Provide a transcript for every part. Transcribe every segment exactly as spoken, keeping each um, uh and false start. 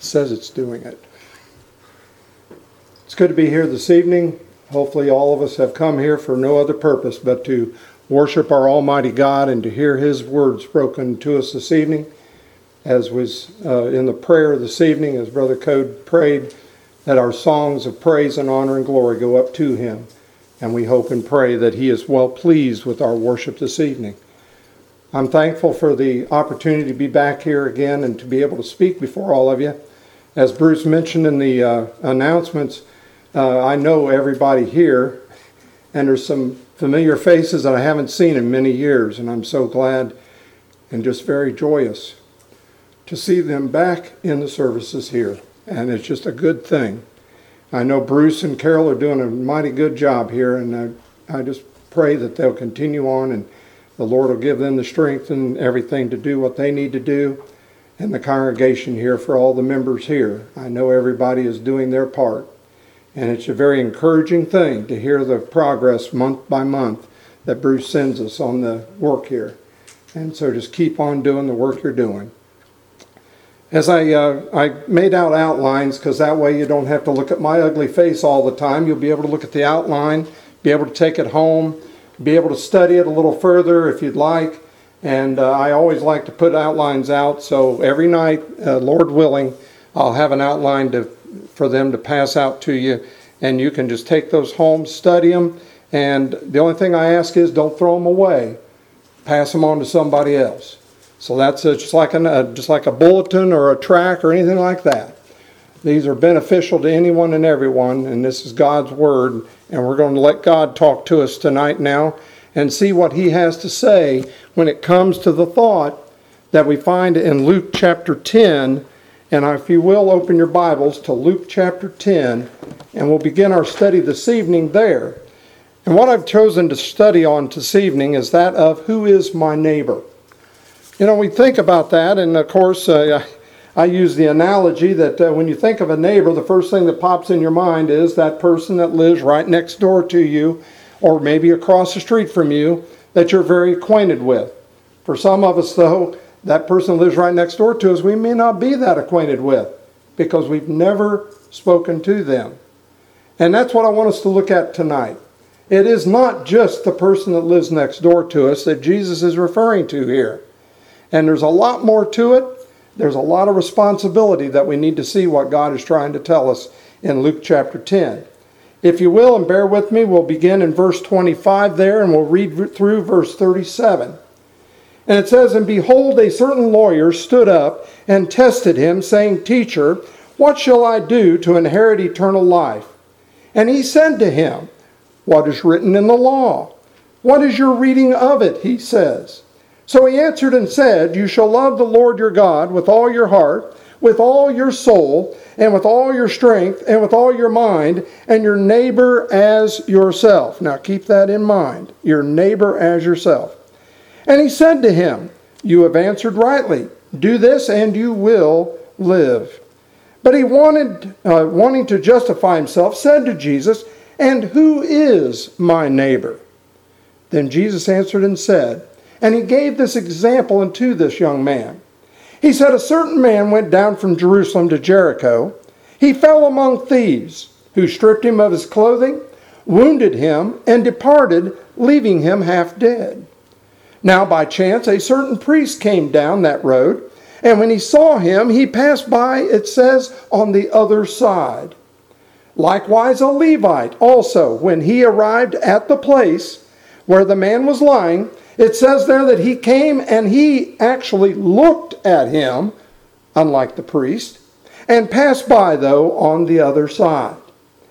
says it's doing it. It's good to be here this evening. Hopefully all of us have come here for no other purpose but to worship our Almighty God and to hear His word spoken to us this evening. As was uh, in the prayer this evening, as Brother Code prayed, that our songs of praise and honor and glory go up to Him. And we hope and pray that He is well pleased with our worship this evening. I'm thankful for the opportunity to be back here again and to be able to speak before all of you. As Bruce mentioned in the uh, announcements, uh, I know everybody here, and there's some familiar faces that I haven't seen in many years, and I'm so glad and just very joyous to see them back in the services here, and it's just a good thing. I know Bruce and Carol are doing a mighty good job here, and I, I just pray that they'll continue on, and the Lord will give them the strength and everything to do what they need to do, and the congregation here for all the members here. I know everybody is doing their part, and it's a very encouraging thing to hear the progress month by month that Bruce sends us on the work here. And so just keep on doing the work you're doing. As I uh, I made out outlines, because that way you don't have to look at my ugly face all the time. You'll be able to look at the outline, be able to take it home, be able to study it a little further if you'd like. And uh, I always like to put outlines out, so every night, uh, Lord willing, I'll have an outline to, for them to pass out to you, and you can just take those home, study them, and the only thing I ask is don't throw them away. Pass them on to somebody else. So that's uh, just like, an, uh, just like a bulletin or a track or anything like that. These are beneficial to anyone and everyone, and this is God's Word, and we're going to let God talk to us tonight now and see what He has to say when it comes to the thought that we find in Luke chapter ten. And if you will, open your Bibles to Luke chapter ten, and we'll begin our study this evening there. And what I've chosen to study on this evening is that of who is my neighbor. You know, we think about that, and of course, uh, I use the analogy that uh, when you think of a neighbor, the first thing that pops in your mind is that person that lives right next door to you, or maybe across the street from you, that you're very acquainted with. For some of us, though, that person lives right next door to us, we may not be that acquainted with, because we've never spoken to them. And that's what I want us to look at tonight. It is not just the person that lives next door to us that Jesus is referring to here. And there's a lot more to it. There's a lot of responsibility that we need to see what God is trying to tell us in Luke chapter ten. If you will, and bear with me, we'll begin in verse twenty-five there, and we'll read through verse thirty-seven. And it says, "And behold, a certain lawyer stood up and tested him, saying, Teacher, what shall I do to inherit eternal life? And he said to him, What is written in the law? What is your reading of it? He says. So he answered and said, You shall love the Lord your God with all your heart, with all your soul, and with all your strength, and with all your mind, and your neighbor as yourself." Now keep that in mind, your neighbor as yourself. And he said to him, You have answered rightly. Do this and you will live. But he wanted, uh, wanting to justify himself, said to Jesus, And who is my neighbor? Then Jesus answered and said, and he gave this example unto this young man. He said, A certain man went down from Jerusalem to Jericho. He fell among thieves, who stripped him of his clothing, wounded him, and departed, leaving him half dead. Now by chance a certain priest came down that road, and when he saw him, he passed by, it says, on the other side. Likewise a Levite also, when he arrived at the place where the man was lying, it says there that he came and he actually looked at him, unlike the priest, and passed by, though, on the other side.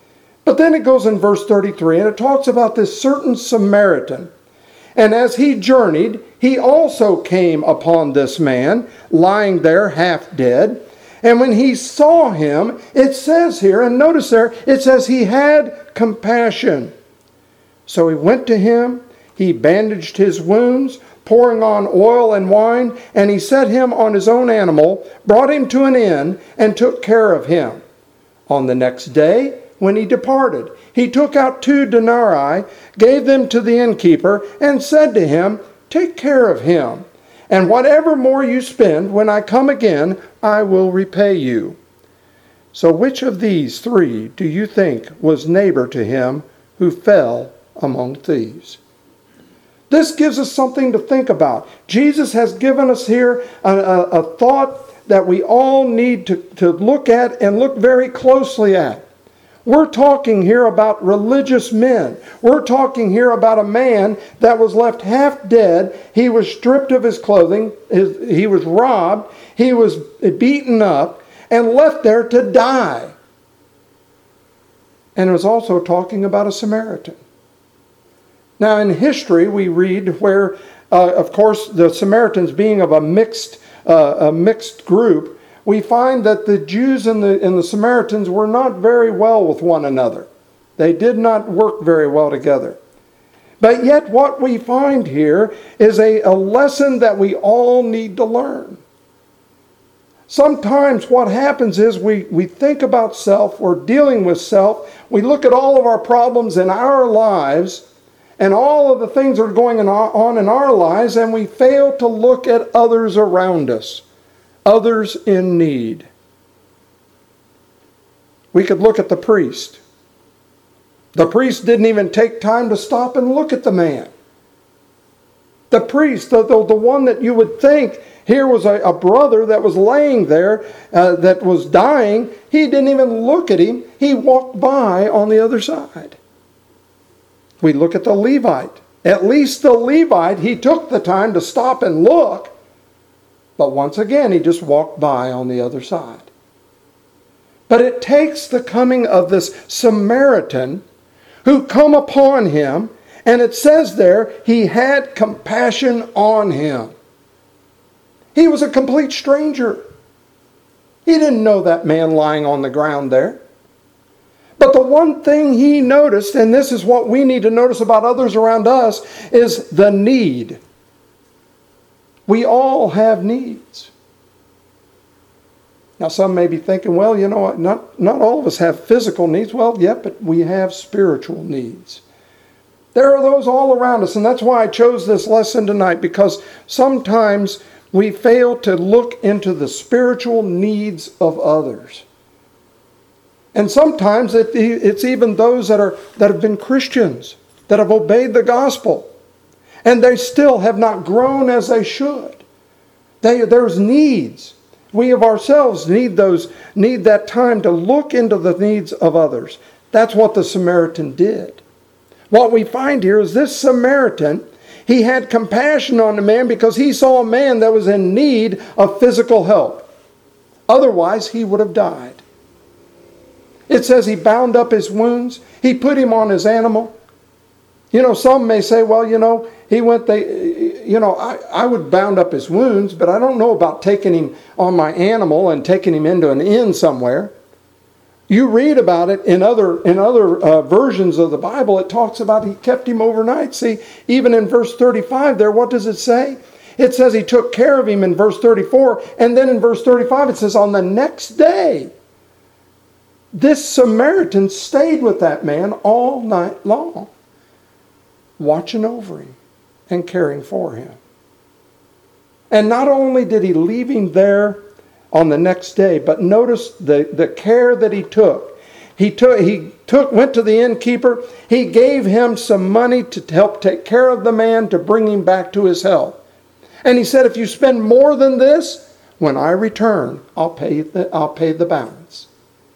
But then it goes in verse thirty-three, and it talks about this certain Samaritan. And as he journeyed, he also came upon this man, lying there half dead. And when he saw him, it says here, and notice there, it says he had compassion. So he went to him, he bandaged his wounds, pouring on oil and wine, and he set him on his own animal, brought him to an inn, and took care of him. On the next day, when he departed, he took out two denarii, gave them to the innkeeper, and said to him, Take care of him, and whatever more you spend, when I come again, I will repay you. So which of these three do you think was neighbor to him who fell among thieves? This gives us something to think about. Jesus has given us here a, a, a thought that we all need to, to look at and look very closely at. We're talking here about religious men. We're talking here about a man that was left half dead. He was stripped of his clothing. His, he was robbed. He was beaten up and left there to die. And it was also talking about a Samaritan. Now in history we read where, uh, of course, the Samaritans being of a mixed, uh, a mixed group, we find that the Jews and the, and the Samaritans were not very well with one another. They did not work very well together. But yet what we find here is a, a lesson that we all need to learn. Sometimes what happens is we, we think about self, we're dealing with self, we look at all of our problems in our lives, and all of the things that are going on in our lives, and we fail to look at others around us, others in need. We could look at the priest. The priest didn't even take time to stop and look at the man. The priest, the, the, the one that you would think here was a, a brother that was laying there, uh, that was dying, he didn't even look at him. He walked by on the other side. We look at the Levite. At least the Levite, he took the time to stop and look. But once again, he just walked by on the other side. But it takes the coming of this Samaritan who come upon him, and it says there, he had compassion on him. He was a complete stranger. He didn't know that man lying on the ground there. But the one thing he noticed, and this is what we need to notice about others around us, is the need. We all have needs. Now some may be thinking, well, you know, not, not all of us have physical needs. Well, yeah, but we have spiritual needs. There are those all around us, and that's why I chose this lesson tonight, because sometimes we fail to look into the spiritual needs of others. And sometimes it, it's even those that are that have been Christians, that have obeyed the gospel, and they still have not grown as they should. They, there's needs. We of ourselves need those need that time to look into the needs of others. That's what the Samaritan did. What we find here is this Samaritan, he had compassion on the man because he saw a man that was in need of physical help. Otherwise, he would have died. It says he bound up his wounds. He put him on his animal. You know, some may say, well, you know, he went, they, you know, I, I would bound up his wounds, but I don't know about taking him on my animal and taking him into an inn somewhere. You read about it in other in other uh, versions of the Bible. It talks about he kept him overnight. See, even in verse thirty-five there, what does it say? It says he took care of him in verse thirty-four. And then in verse thirty-five it says on the next day, this Samaritan stayed with that man all night long, watching over him and caring for him. And not only did he leave him there on the next day, but notice the, the care that he took. He took he took went to the innkeeper. He gave him some money to help take care of the man, to bring him back to his health. And he said, if you spend more than this, when I return, I'll pay the, I'll pay the balance.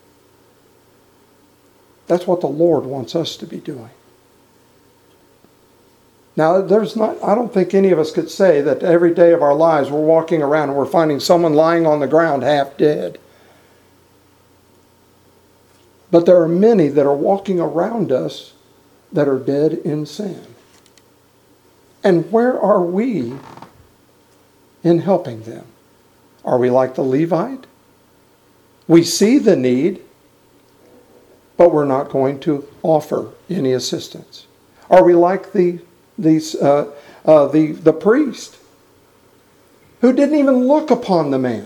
That's what the Lord wants us to be doing. Now, there's not, I don't think any of us could say that every day of our lives we're walking around and we're finding someone lying on the ground half dead. But there are many that are walking around us that are dead in sin. And where are we in helping them? Are we like the Levite? We see the need, but we're not going to offer any assistance. Are we like the the, uh, uh, the, the priest who didn't even look upon the man?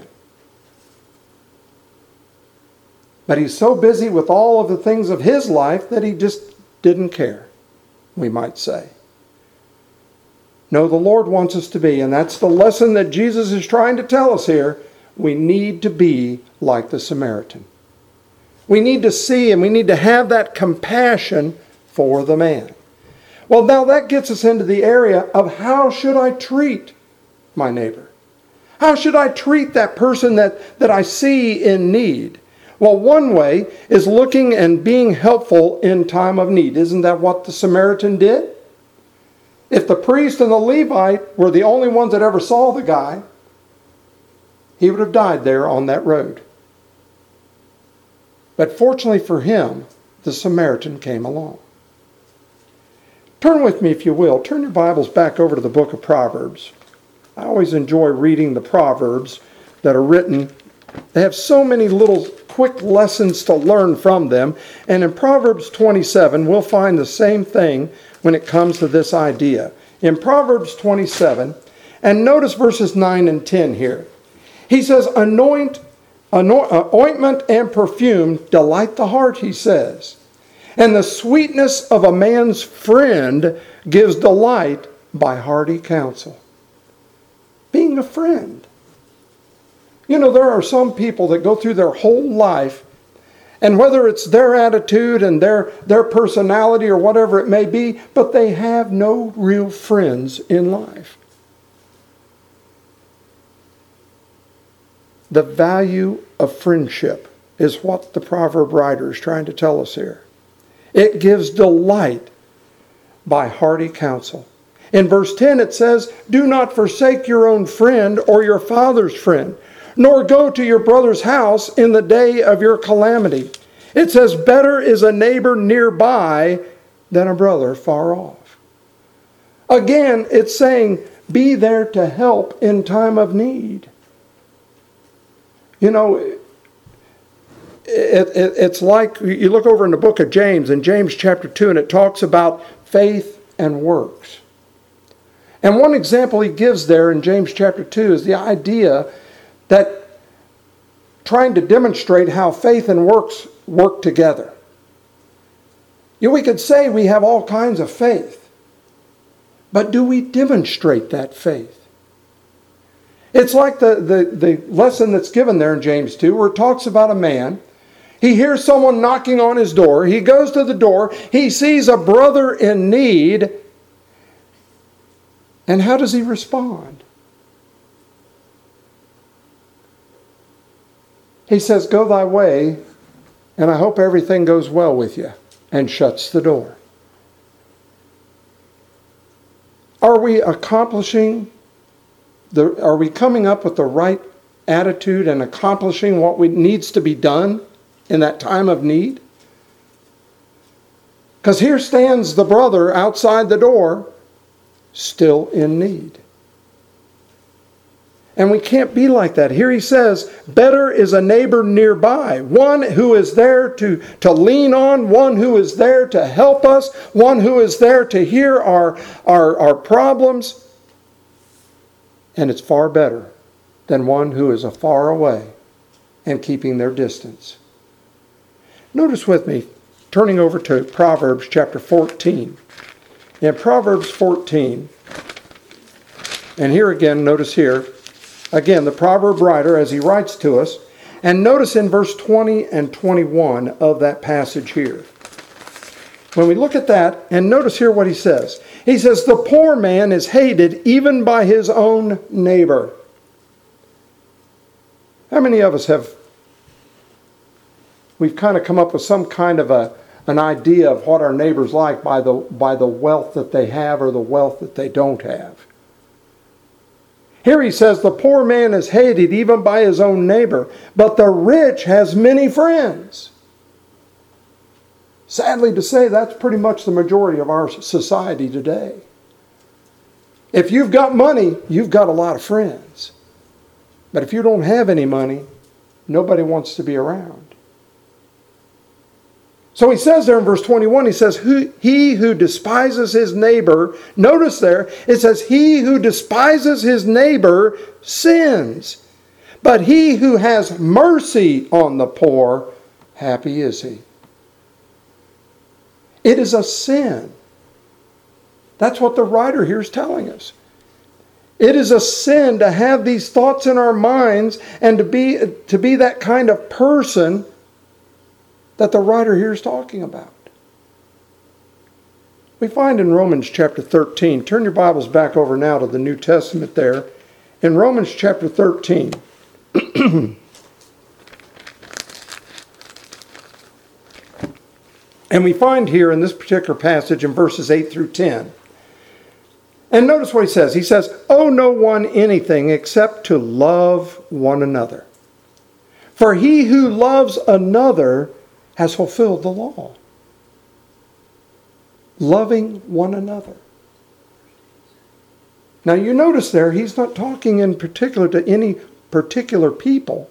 But he's so busy with all of the things of his life that he just didn't care, we might say. No, the Lord wants us to be, and that's the lesson that Jesus is trying to tell us here. We need to be like the Samaritan. We need to see and we need to have that compassion for the man. Well, now that gets us into the area of how should I treat my neighbor? How should I treat that person that, that I see in need? Well, one way is looking and being helpful in time of need. Isn't that what the Samaritan did? If the priest and the Levite were the only ones that ever saw the guy, he would have died there on that road. But fortunately for him, the Samaritan came along. Turn with me, if you will. Turn your Bibles back over to the book of Proverbs. I always enjoy reading the Proverbs that are written. They have so many little quick lessons to learn from them. And in Proverbs twenty-seven, we'll find the same thing when it comes to this idea. In Proverbs twenty-seven, and notice verses nine and ten here. He says, Anoint, anoint uh, ointment and perfume delight the heart, he says. And the sweetness of a man's friend gives delight by hearty counsel. Being a friend. You know, there are some people that go through their whole life, and whether it's their attitude and their, their personality or whatever it may be, but they have no real friends in life. The value of friendship is what the proverb writer is trying to tell us here. It gives delight by hearty counsel. In verse ten it says, Do not forsake your own friend or your father's friend, nor go to your brother's house in the day of your calamity. It says, Better is a neighbor nearby than a brother far off. Again, it's saying, be there to help in time of need. You know, it, it, it's like you look over in the book of James, in James chapter two, and it talks about faith and works. And one example he gives there in James chapter two is the idea that trying to demonstrate how faith and works work together. You know, we could say we have all kinds of faith, but do we demonstrate that faith? It's like the, the, the lesson that's given there in James two, where it talks about a man. He hears someone knocking on his door. He goes to the door. He sees a brother in need. And how does he respond? He says, Go thy way, and I hope everything goes well with you, and shuts the door. Are we accomplishing, the, are we coming up with the right attitude and accomplishing what we, needs to be done in that time of need? Because here stands the brother outside the door, still in need. And we can't be like that. Here he says, better is a neighbor nearby. One who is there to, to lean on, one who is there to help us, one who is there to hear our, our, our problems. And it's far better than one who is afar away and keeping their distance. Notice with me, turning over to Proverbs chapter fourteen. In Proverbs fourteen, and here again, notice here, again, the proverb writer, as he writes to us, and notice in verse twenty and twenty-one of that passage here. When we look at that, and notice here what he says. He says, the poor man is hated even by his own neighbor. How many of us have, we've kind of come up with some kind of a, an idea of what our neighbor's like by the, by the wealth that they have or the wealth that they don't have. Here he says, the poor man is hated even by his own neighbor, but the rich has many friends. Sadly to say, that's pretty much the majority of our society today. If you've got money, you've got a lot of friends. But if you don't have any money, nobody wants to be around. So he says there in verse twenty-one, he says, he who despises his neighbor, notice there, it says, he who despises his neighbor sins. But he who has mercy on the poor, happy is he. It is a sin. That's what the writer here is telling us. It is a sin to have these thoughts in our minds and to be, to be that kind of person that the writer here is talking about? We find in Romans chapter thirteen, turn your Bibles back over now to the New Testament there. In Romans chapter thirteen, and we find here in this particular passage in verses eight through ten, and notice what he says. He says, "Owe no one anything except to love one another. For he who loves another has fulfilled the law." Loving one another. Now you notice there, he's not talking in particular to any particular people.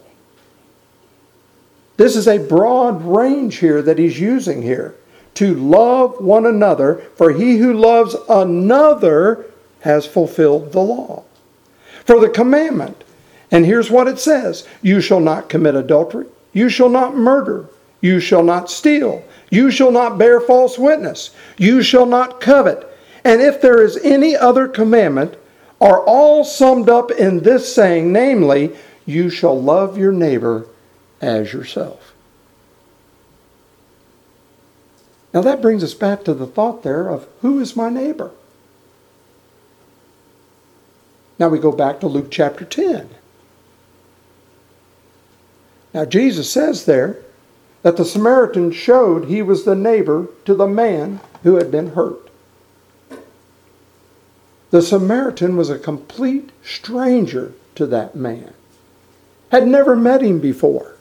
This is a broad range here that he's using here. To love one another, for he who loves another has fulfilled the law. For the commandment, and here's what it says: you shall not commit adultery, you shall not murder, you shall not steal, you shall not bear false witness, you shall not covet. And if there is any other commandment, are all summed up in this saying, namely, you shall love your neighbor as yourself. Now that brings us back to the thought there of, who is my neighbor? Now we go back to Luke chapter ten. Now Jesus says there that the Samaritan showed he was the neighbor to the man who had been hurt. The Samaritan was a complete stranger to that man. Had never met him before.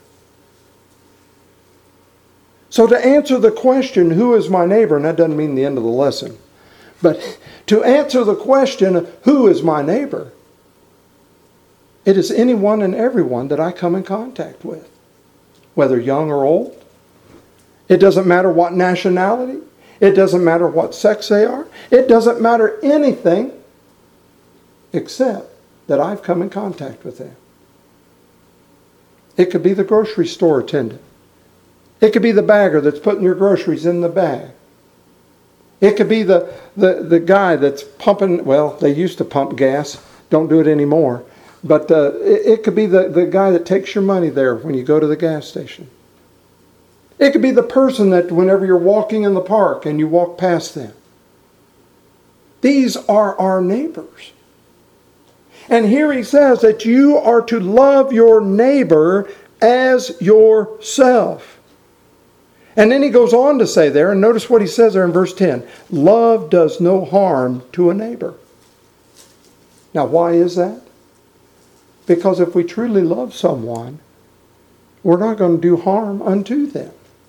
So to answer the question, who is my neighbor, and that doesn't mean the end of the lesson, but to answer the question, who is my neighbor, it is anyone and everyone that I come in contact with, whether young or old. It doesn't matter what nationality. It doesn't matter what sex they are. It doesn't matter anything except that I've come in contact with them. It could be the grocery store attendant. It could be the bagger that's putting your groceries in the bag. It could be the, the, the guy that's pumping, well, they used to pump gas. Don't do it anymore. But uh, it, it could be the, the guy that takes your money there when you go to the gas station. It could be the person that whenever you're walking in the park and you walk past them. These are our neighbors. And here he says that you are to love your neighbor as yourself. And then he goes on to say there, and notice what he says there in verse ten. Love does no harm to a neighbor. Now why is that? Because if we truly love someone, we're not going to do harm unto them.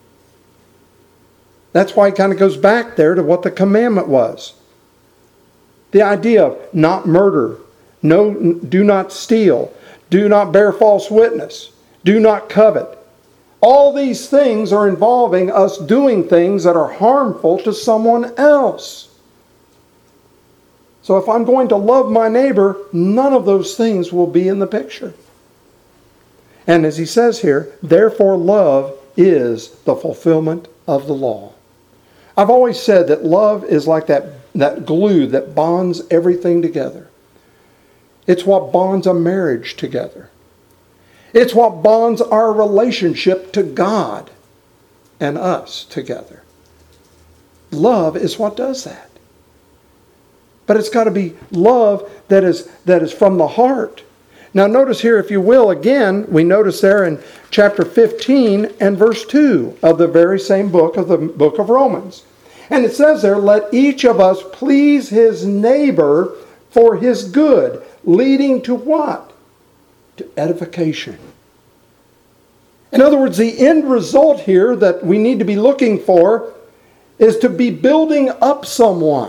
That's why it kind of goes back there to what the commandment was. The idea of not murder, no, do not steal, do not bear false witness, do not covet. All these things are involving us doing things that are harmful to someone else. So if I'm going to love my neighbor, none of those things will be in the picture. And as he says here, therefore love is the fulfillment of the law. I've always said that love is like that, that glue that bonds everything together. It's what bonds a marriage together. It's what bonds our relationship to God and us together. Love is what does that. But it's got to be love that is, that is from the heart. Now notice here, if you will, again, we notice there in chapter fifteen and verse two of the very same book of the book of Romans. And it says there, let each of us please his neighbor for his good, leading to what? To edification. In other words, the end result here that we need to be looking for is to be building up someone.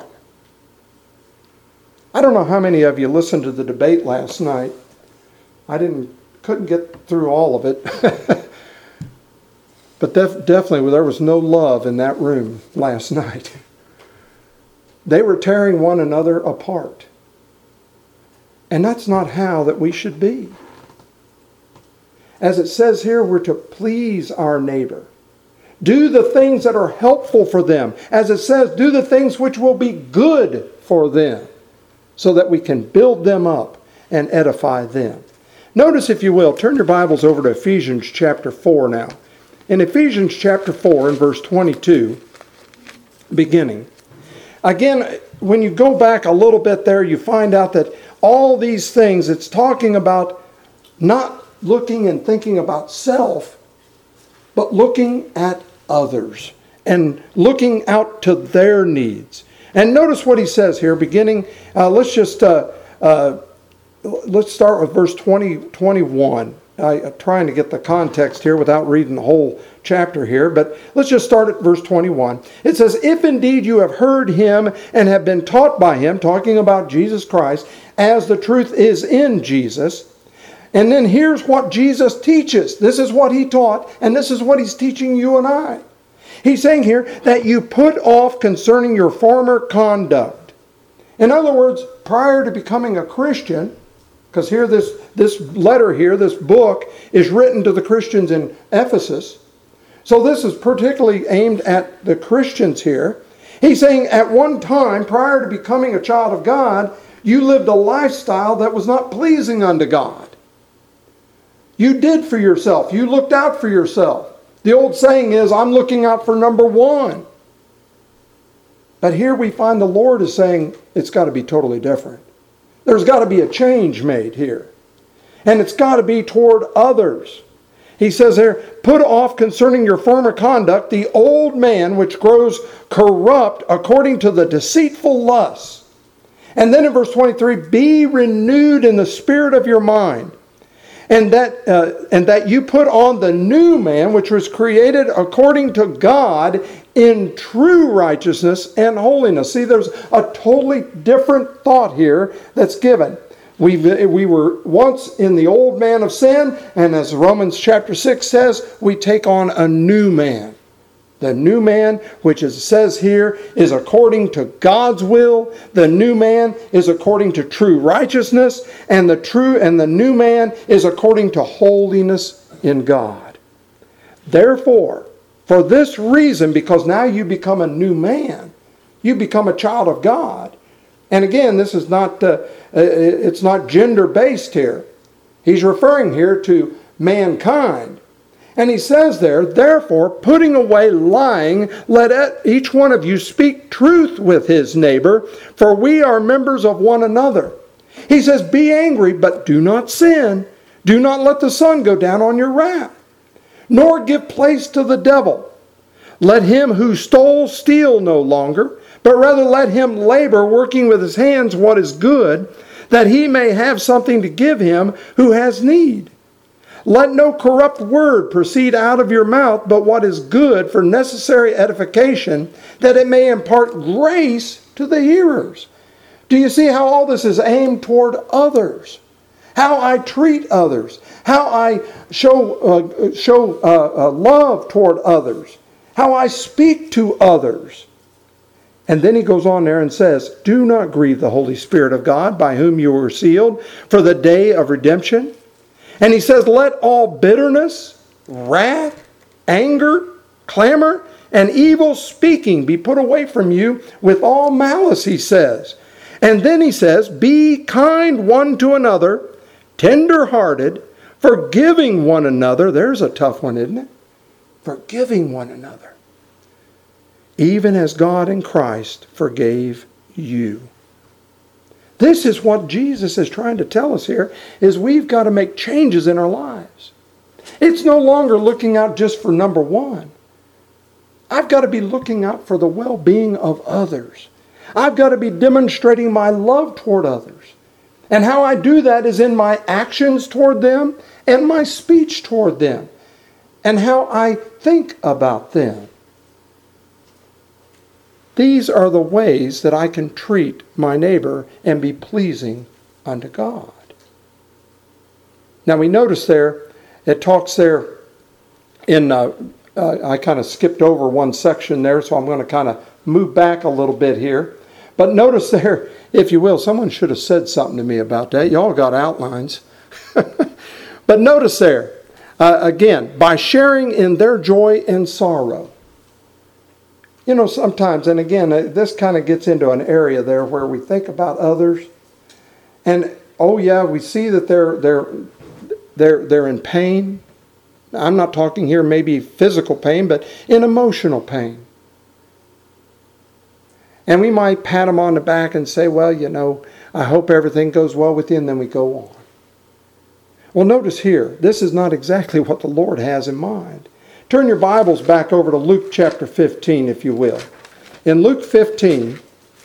I don't know how many of you listened to the debate last night. I didn't, couldn't get through all of it. But def- definitely there was no love in that room last night. They were tearing one another apart. And that's not how that we should be. As it says here, we're to please our neighbor. Do the things that are helpful for them. As it says, do the things which will be good for them, so that we can build them up and edify them. Notice, if you will, turn your Bibles over to Ephesians chapter four now. In Ephesians chapter four and verse twenty-two, beginning. Again, when you go back a little bit there, you find out that all these things, it's talking about not looking and thinking about self, but looking at others and looking out to their needs. And notice what he says here, beginning, uh, let's just, uh, uh, let's start with verse twenty, twenty-one. I, I'm trying to get the context here without reading the whole chapter here, but let's just start at verse twenty-one. It says, if indeed you have heard him and have been taught by him, talking about Jesus Christ, as the truth is in Jesus. And then here's what Jesus teaches. This is what he taught, and this is what he's teaching you and I. He's saying here that you put off concerning your former conduct. In other words, prior to becoming a Christian, because here this, this letter here, this book, is written to the Christians in Ephesus. So this is particularly aimed at the Christians here. He's saying at one time, prior to becoming a child of God, you lived a lifestyle that was not pleasing unto God. You did for yourself. You looked out for yourself. The old saying is, I'm looking out for number one. But here we find the Lord is saying it's got to be totally different. There's got to be a change made here. And it's got to be toward others. He says there, put off concerning your former conduct the old man which grows corrupt according to the deceitful lusts. And then in verse twenty-three, be renewed in the spirit of your mind. And that, uh, and that you put on the new man which was created according to God in true righteousness and holiness. See, there's a totally different thought here that's given. We we were once in the old man of sin, and as Romans chapter six says, we take on a new man. The new man, which it says here, is according to God's will. The new man is according to true righteousness, and the true and the new man is according to holiness in God. Therefore, for this reason, because now you become a new man, you become a child of God. And again, this is not uh, it's not gender-based here. He's referring here to mankind. And he says there, therefore, putting away lying, let each one of you speak truth with his neighbor, for we are members of one another. He says, be angry, but do not sin. Do not let the sun go down on your wrath, nor give place to the devil. Let him who stole steal no longer, but rather let him labor, working with his hands what is good, that he may have something to give him who has need. Let no corrupt word proceed out of your mouth, but what is good for necessary edification, that it may impart grace to the hearers. Do you see how all this is aimed toward others? How I treat others. How I show, uh, show uh, uh, love toward others. How I speak to others. And then he goes on there and says, do not grieve the Holy Spirit of God, by whom you were sealed for the day of redemption. And he says, let all bitterness, wrath, anger, clamor, and evil speaking be put away from you with all malice, he says. And then he says, be kind one to another, tender-hearted, forgiving one another. There's a tough one, isn't it? Forgiving one another. Even as God in Christ forgave you. This is what Jesus is trying to tell us here, is we've got to make changes in our lives. It's no longer looking out just for number one. I've got to be looking out for the well-being of others. I've got to be demonstrating my love toward others. And how I do that is in my actions toward them and my speech toward them. And how I think about them. These are the ways that I can treat my neighbor and be pleasing unto God. Now we notice there, it talks there in, uh, uh, I kind of skipped over one section there, so I'm going to kind of move back a little bit here. But notice there, if you will, someone should have said something to me about that. Y'all got outlines. But notice there, uh, again, by sharing in their joy and sorrow. You know, sometimes, and again, this kind of gets into an area there where we think about others, and oh yeah, we see that they're they're they're they're in pain. I'm not talking here maybe physical pain, but in emotional pain. And we might pat them on the back and say, well, you know, I hope everything goes well with you, and then we go on. Well, notice here, this is not exactly what the Lord has in mind. Turn your Bibles back over to Luke chapter fifteen, if you will. In Luke fifteen,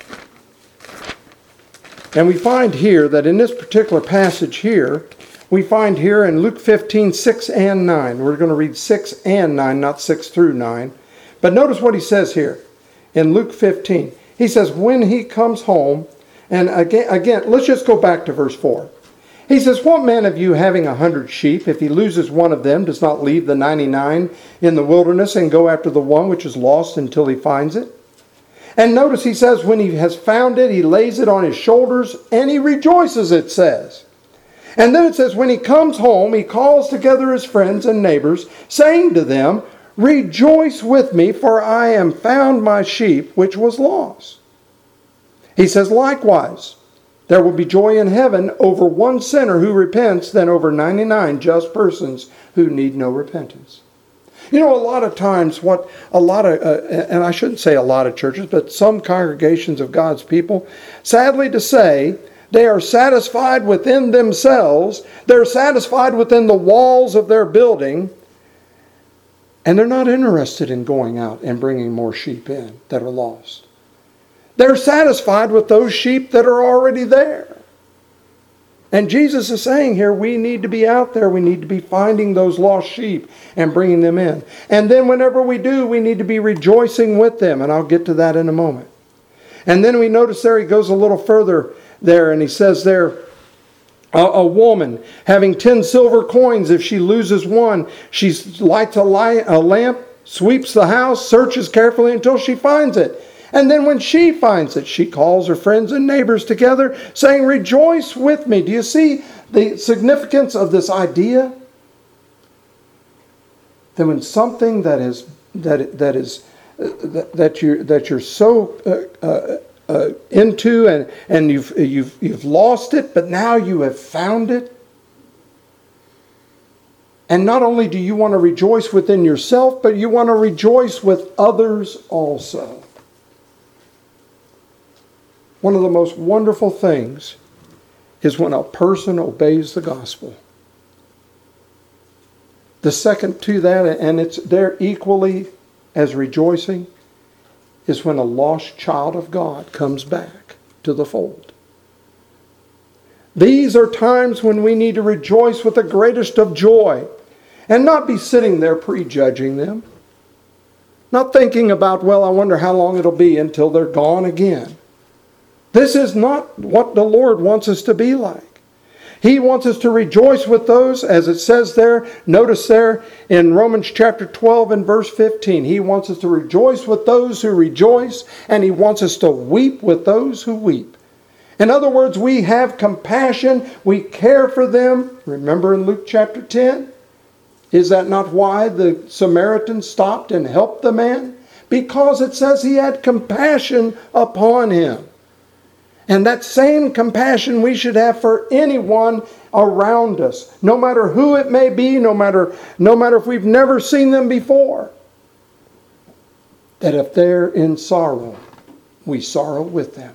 and we find here that in this particular passage here, we find here in Luke fifteen, six and nine. We're going to read six and nine, not six through nine. But notice what he says here in Luke fifteen. He says, when he comes home, and again, again, let's just go back to verse four. He says, what man of you having a hundred sheep, if he loses one of them, does not leave the ninety-nine in the wilderness and go after the one which is lost until he finds it? And notice he says, when he has found it, he lays it on his shoulders and he rejoices, it says. And then it says, when he comes home, he calls together his friends and neighbors, saying to them, rejoice with me, for I am found my sheep which was lost. He says, likewise, there will be joy in heaven over one sinner who repents than over ninety-nine just persons who need no repentance. You know, a lot of times what a lot of, uh, and I shouldn't say a lot of churches, but some congregations of God's people, sadly to say, they are satisfied within themselves. They're satisfied within the walls of their building. And they're not interested in going out and bringing more sheep in that are lost. They're satisfied with those sheep that are already there. And Jesus is saying here, we need to be out there. We need to be finding those lost sheep and bringing them in. And then whenever we do, we need to be rejoicing with them. And I'll get to that in a moment. And then we notice there, he goes a little further there, and he says there, a, a woman having ten silver coins, if she loses one, she lights a, light, a lamp, sweeps the house, searches carefully until she finds it. And then when she finds it, she calls her friends and neighbors together, saying, rejoice with me. Do you see the significance of this idea? That when something that is that that is uh, that, that you that you're so uh, uh, uh, into and and you've you've you've lost it, but now you have found it. And not only do you want to rejoice within yourself, but you want to rejoice with others also. One of the most wonderful things is when a person obeys the gospel. The second to that, and it's there equally as rejoicing, is when a lost child of God comes back to the fold. These are times when we need to rejoice with the greatest of joy and not be sitting there prejudging them. Not thinking about, well, I wonder how long it'll be until they're gone again. This is not what the Lord wants us to be like. He wants us to rejoice with those, as it says there, notice there in Romans chapter twelve and verse fifteen. He wants us to rejoice with those who rejoice, and He wants us to weep with those who weep. In other words, we have compassion, we care for them. Remember in Luke chapter ten? Is that not why the Samaritan stopped and helped the man? Because it says he had compassion upon him. And that same compassion we should have for anyone around us, no matter who it may be, no matter, no matter if we've never seen them before. That if they're in sorrow, we sorrow with them.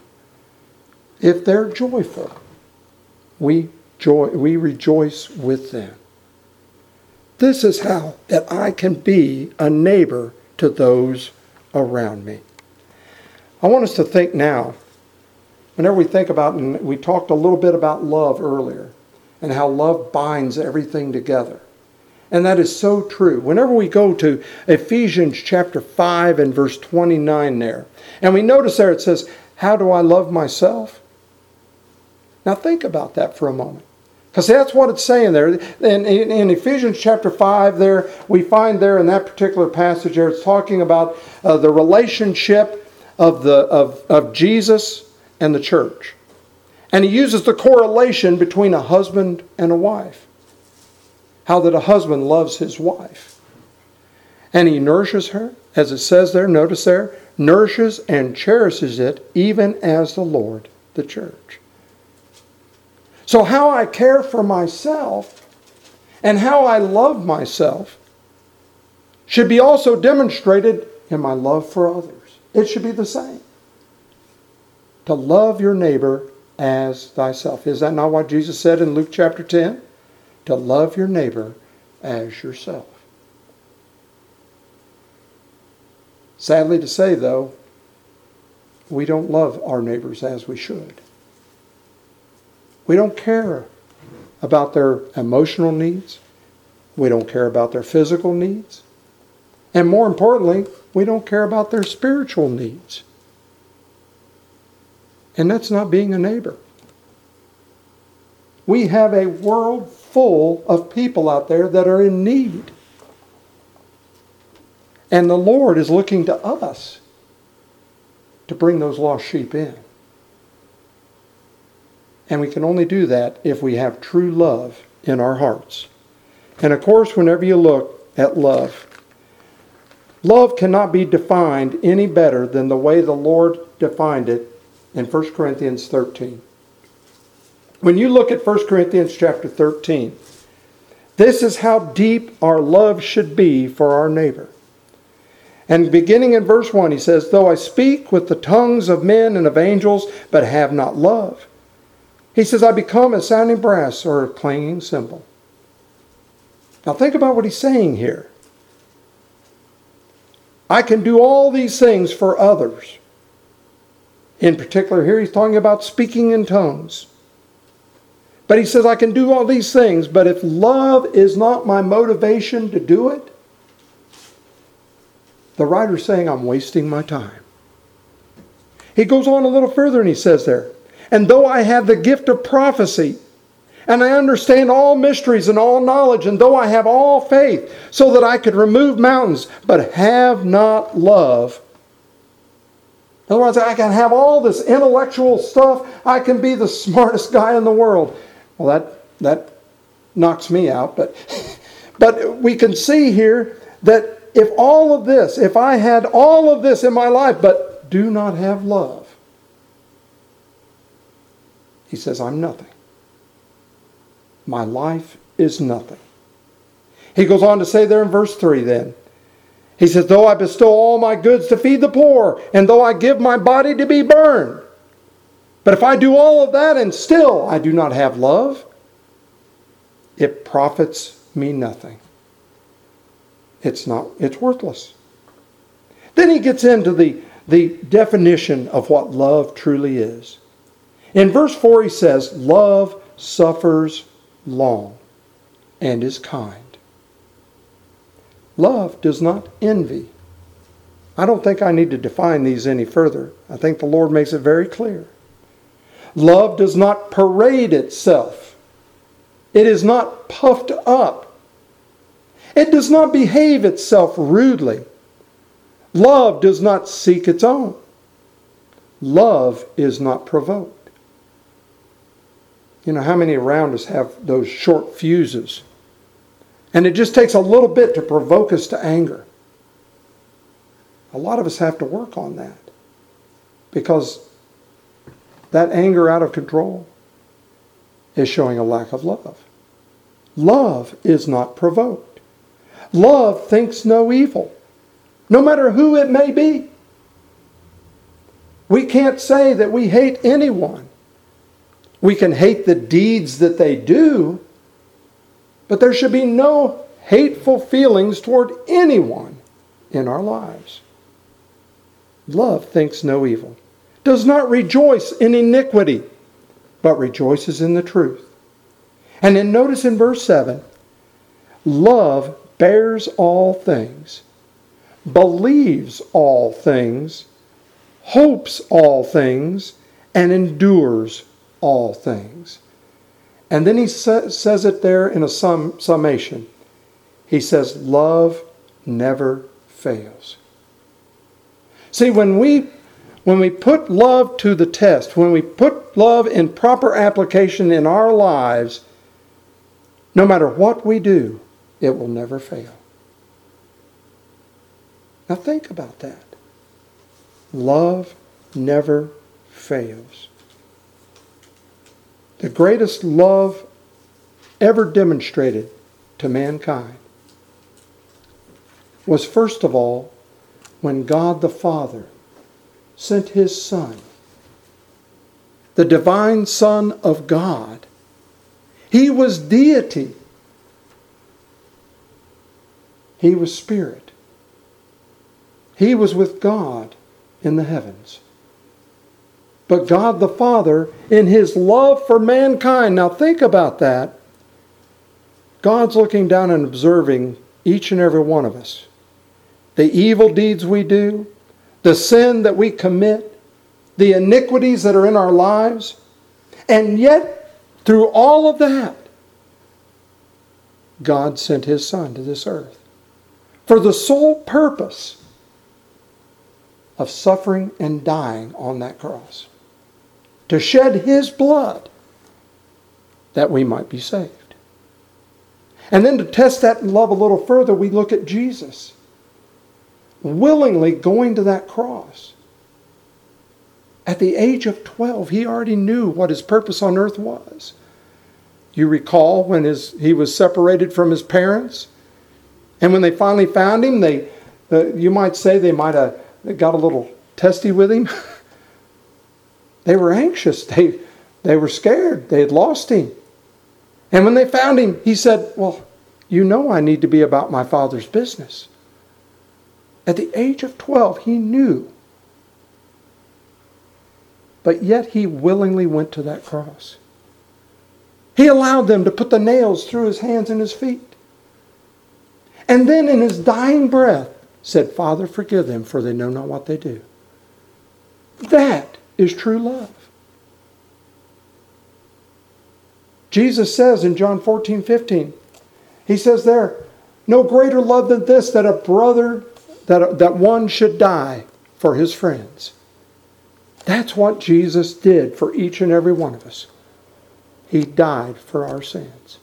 If they're joyful, we joy, we rejoice with them. This is how that I can be a neighbor to those around me. I want us to think now, whenever we think about, and we talked a little bit about love earlier, and how love binds everything together. And that is so true. Whenever we go to Ephesians chapter five and verse twenty-nine there, and we notice there it says, how do I love myself? Now think about that for a moment. Because that's what it's saying there. In, in, in Ephesians chapter five there, we find there in that particular passage there, it's talking about uh, the relationship of, the, of, of Jesus and the church. And he uses the correlation between a husband and a wife. How that a husband loves his wife. And he nourishes her, as it says there, notice there, nourishes and cherishes it, even as the Lord, the church. So how I care for myself and how I love myself should be also demonstrated in my love for others. It should be the same. To love your neighbor as thyself. Is that not what Jesus said in Luke chapter ten? To love your neighbor as yourself. Sadly to say, though, we don't love our neighbors as we should. We don't care about their emotional needs. We don't care about their physical needs. And more importantly, we don't care about their spiritual needs. And that's not being a neighbor. We have a world full of people out there that are in need. And the Lord is looking to us to bring those lost sheep in. And we can only do that if we have true love in our hearts. And of course, whenever you look at love, love cannot be defined any better than the way the Lord defined it in First Corinthians thirteen. When you look at First Corinthians chapter thirteen, this is how deep our love should be for our neighbor. And beginning in verse one, he says, though I speak with the tongues of men and of angels, but have not love. He says, I become a sounding brass or a clanging cymbal. Now think about what he's saying here. I can do all these things for others. In particular, here he's talking about speaking in tongues. But he says, I can do all these things, but if love is not my motivation to do it, the writer's saying I'm wasting my time. He goes on a little further and he says there, and though I have the gift of prophecy, and I understand all mysteries and all knowledge, and though I have all faith, so that I could remove mountains, but have not love. In other words, I can have all this intellectual stuff. I can be the smartest guy in the world. Well, that that knocks me out. But, but we can see here that if all of this, if I had all of this in my life, but do not have love, he says, I'm nothing. My life is nothing. He goes on to say there in verse three then, he says, though I bestow all my goods to feed the poor, and though I give my body to be burned, but if I do all of that and still I do not have love, it profits me nothing. It's not, it's worthless. Then he gets into the, the definition of what love truly is. In verse four he says, love suffers long and is kind. Love does not envy. I don't think I need to define these any further. I think the Lord makes it very clear. Love does not parade itself. It is not puffed up. It does not behave itself rudely. Love does not seek its own. Love is not provoked. You know, how many around us have those short fuses? And it just takes a little bit to provoke us to anger. A lot of us have to work on that. Because that anger out of control is showing a lack of love. Love is not provoked. Love thinks no evil, no matter who it may be. We can't say that we hate anyone. We can hate the deeds that they do, but there should be no hateful feelings toward anyone in our lives. Love thinks no evil, does not rejoice in iniquity, but rejoices in the truth. And then notice in verse seven, love bears all things, believes all things, hopes all things, and endures all things. And then he sa- says it there in a sum, summation. He says, love never fails. See, when we when we put love to the test, when we put love in proper application in our lives, no matter what we do, it will never fail. Now think about that. Love never fails. The greatest love ever demonstrated to mankind was first of all when God the Father sent His Son, the divine Son of God. He was deity. He was spirit. He was with God in the heavens. But God the Father, in His love for mankind, now think about that. God's looking down and observing each and every one of us. The evil deeds we do, the sin that we commit, the iniquities that are in our lives. And yet, through all of that, God sent His Son to this earth for the sole purpose of suffering and dying on that cross, to shed His blood that we might be saved. And then to test that love a little further, we look at Jesus willingly going to that cross. At the age of twelve, He already knew what His purpose on earth was. You recall when his, he was separated from his parents, and when they finally found him, they, uh, you might say they might have got a little testy with him. They were anxious. They, they were scared. They had lost him. And when they found him, he said, well, you know I need to be about my Father's business. At the age of twelve, he knew. But yet he willingly went to that cross. He allowed them to put the nails through His hands and His feet. And then in His dying breath said, Father, forgive them, for they know not what they do. That is true love. Jesus says in John fourteen fifteen, He says there, no greater love than this, that a brother, that, that one should die for his friends. That's what Jesus did for each and every one of us. He died for our sins.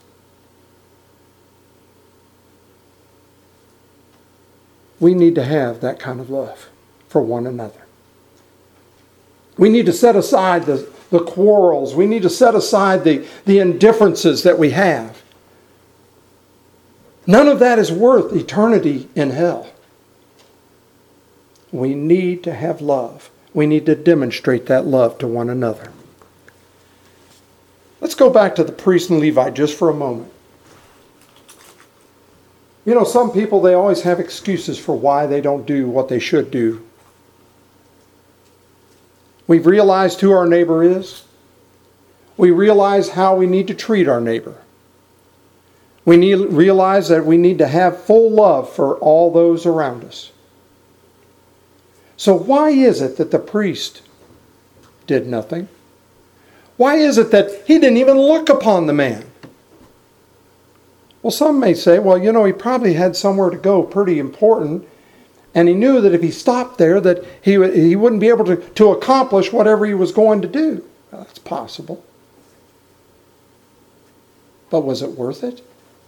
We need to have that kind of love for one another. We need to set aside the, the quarrels. We need to set aside the, the indifferences that we have. None of that is worth eternity in hell. We need to have love. We need to demonstrate that love to one another. Let's go back to the priest and Levite just for a moment. You know, some people, they always have excuses for why they don't do what they should do. We've realized who our neighbor is. We realize how we need to treat our neighbor. We need realize that we need to have full love for all those around us. So why is it that the priest did nothing? Why is it that he didn't even look upon the man? Well, some may say, well, you know, he probably had somewhere to go pretty important, and he knew that if he stopped there that he, he wouldn't be able to, to accomplish whatever he was going to do. Well, that's possible. But was it worth it?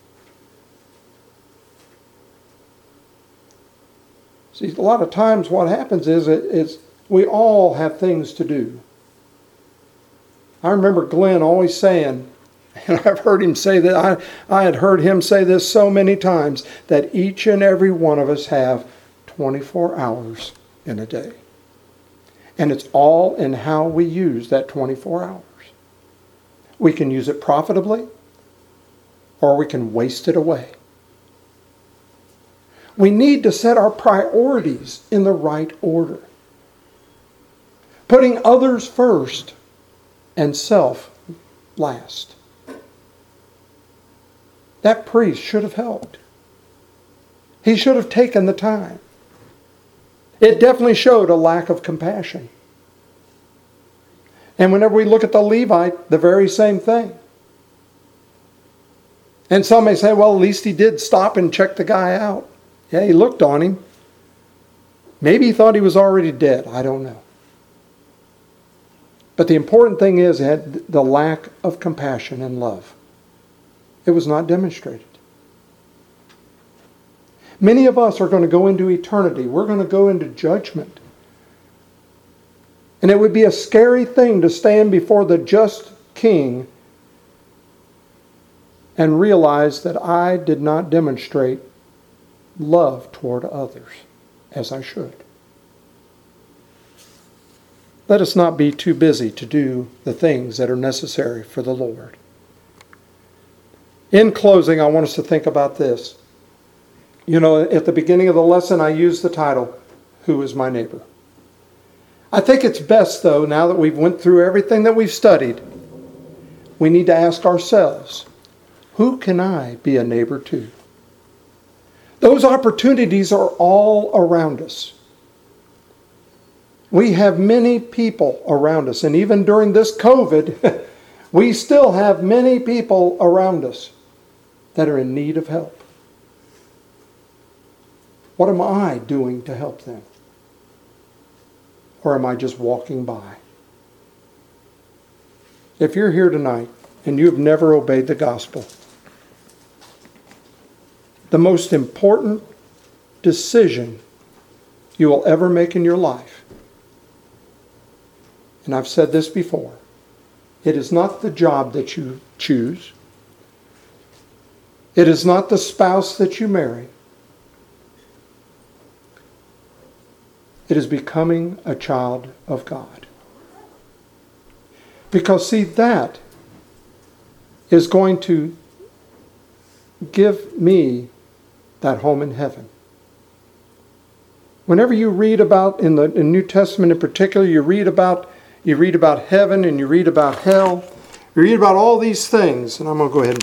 See, a lot of times what happens is, is we all have things to do. I remember Glenn always saying, and I've heard him say that, I, I had heard him say this so many times, that each and every one of us have twenty-four hours in a day. And it's all in how we use that twenty-four hours. We can use it profitably, or we can waste it away. We need to set our priorities in the right order. Putting others first and self last. That priest should have helped. He should have taken the time. It definitely showed a lack of compassion. And whenever we look at the Levite, the very same thing. And some may say, well, at least he did stop and check the guy out. Yeah, he looked on him. Maybe he thought he was already dead. I don't know. But the important thing is that the lack of compassion and love. It was not demonstrated. Many of us are going to go into eternity. We're going to go into judgment. And it would be a scary thing to stand before the just King and realize that I did not demonstrate love toward others as I should. Let us not be too busy to do the things that are necessary for the Lord. In closing, I want us to think about this. You know, at the beginning of the lesson, I used the title, Who is My Neighbor? I think it's best, though, now that we've went through everything that we've studied, we need to ask ourselves, who can I be a neighbor to? Those opportunities are all around us. We have many people around us, and even during this COVID, we still have many people around us that are in need of help. What am I doing to help them? Or am I just walking by? If you're here tonight and you've never obeyed the gospel, the most important decision you will ever make in your life, and I've said this before, it is not the job that you choose. It is not the spouse that you marry. It is becoming a child of God. Because, see, that is going to give me that home in heaven. Whenever you read about, in the in New Testament in particular, you read about you read about heaven and you read about hell. You read about all these things, and I'm going to go ahead and